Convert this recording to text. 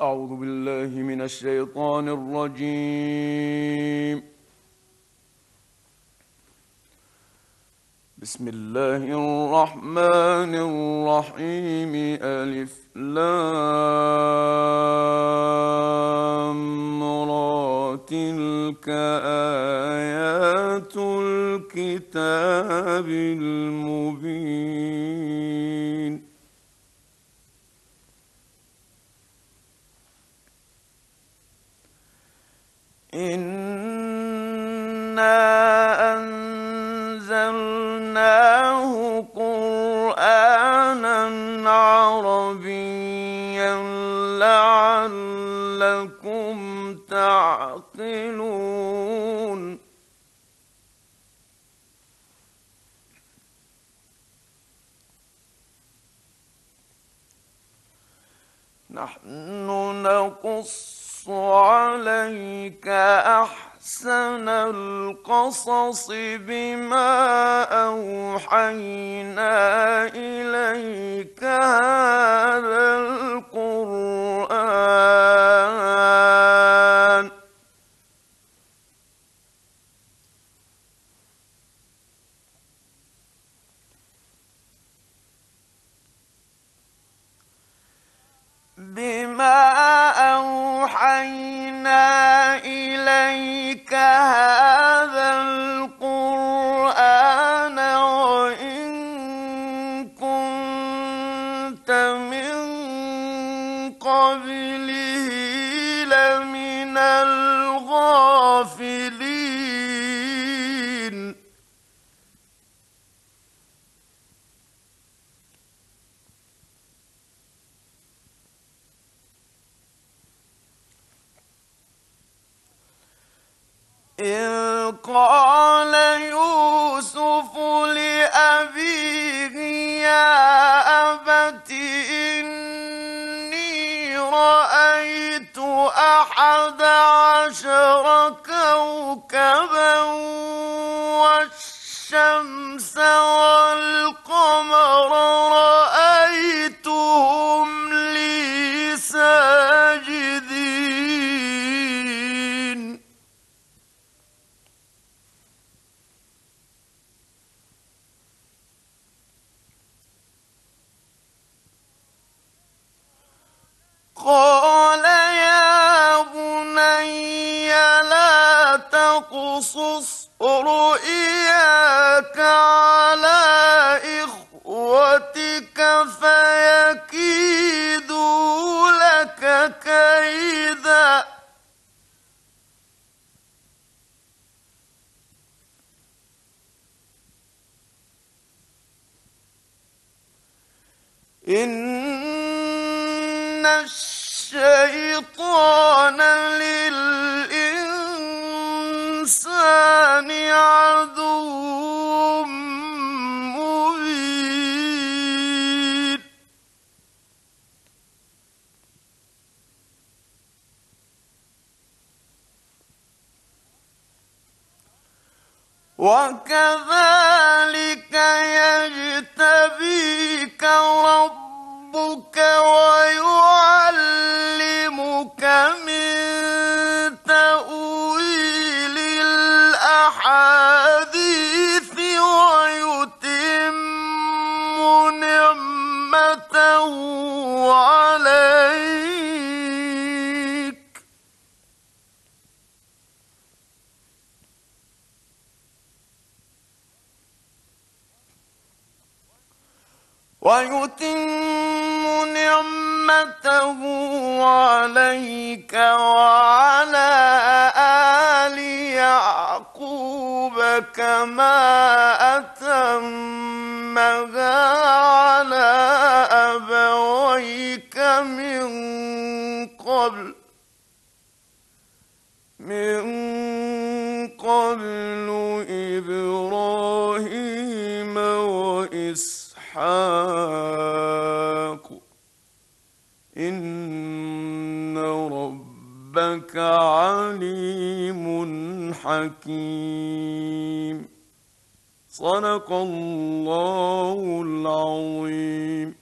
أعوذ بالله من الشيطان الرجيم. بسم الله الرحمن الرحيم. ألف لام را تلك آيات الكتاب المبين. إنا أنزلناه قرآنا عربيا لعلكم تعقلون. نحن نقص عليك أحسن القصص بما أوحينا إليك هذا القرآن وإن كنت من قبله لمن الغافلين. إذ قال يوسف لأبيه يا أبت إني رأيت 11 كوكبا والشمس والقمر رأيتهم لي ساجدين. قال يا بني لا تقصص رؤياك على إخوتك فيكيدوا لك كيدا. إن الشيطان للإنسان عدو مبين. وكذلك يجتبيك ربك ويعلمك من تأويل الأحاديث ويتم نعمته عليك وعلى آل يعقوب كما أتمها على أبويك من قبل إبراهيم وإسحاق إن ربك عليم حكيم. صدق الله العظيم.